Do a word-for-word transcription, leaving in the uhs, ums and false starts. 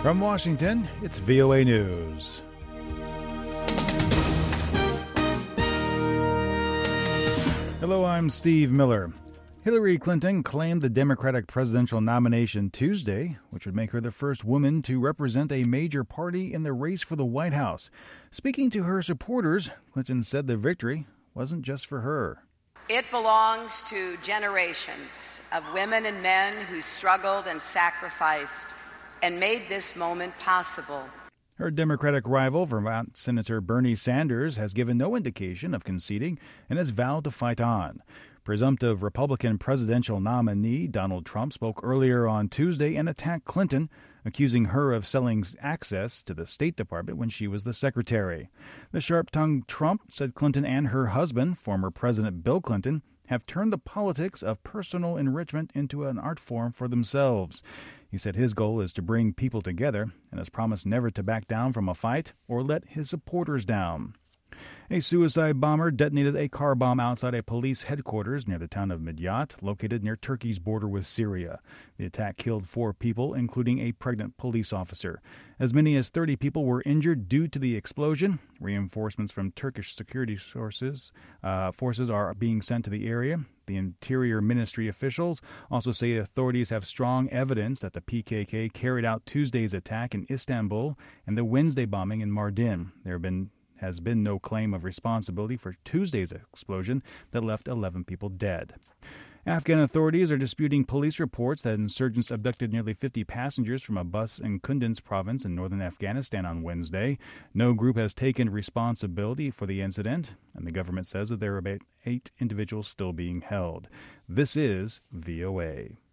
From Washington, it's V O A News. Hello, I'm Steve Miller. Hillary Clinton claimed the Democratic presidential nomination Tuesday, which would make her the first woman to represent a major party in the race for the White House. Speaking to her supporters, Clinton said the victory wasn't just for her. It belongs to generations of women and men who struggled and sacrificed and made this moment possible. Her Democratic rival, Vermont Senator Bernie Sanders, has given no indication of conceding and has vowed to fight on. Presumptive Republican presidential nominee Donald Trump spoke earlier on Tuesday and attacked Clinton, accusing her of selling access to the State Department when she was the secretary. The sharp-tongued Trump said Clinton and her husband, former President Bill Clinton, have turned the politics of personal enrichment into an art form for themselves. He said his goal is to bring people together and has promised never to back down from a fight or let his supporters down. A suicide bomber detonated a car bomb outside a police headquarters near the town of Midyat, located near Turkey's border with Syria. The attack killed four people, including a pregnant police officer. As many as thirty people were injured due to the explosion. Reinforcements from Turkish security sources uh, forces are being sent to the area. The Interior Ministry officials also say authorities have strong evidence that the P K K carried out Tuesday's attack in Istanbul and the Wednesday bombing in Mardin. There have been has been no claim of responsibility for Tuesday's explosion that left eleven people dead. Afghan authorities are disputing police reports that insurgents abducted nearly fifty passengers from a bus in Kunduz province in northern Afghanistan on Wednesday. No group has taken responsibility for the incident, and the government says that there are about eight individuals still being held. This is V O A.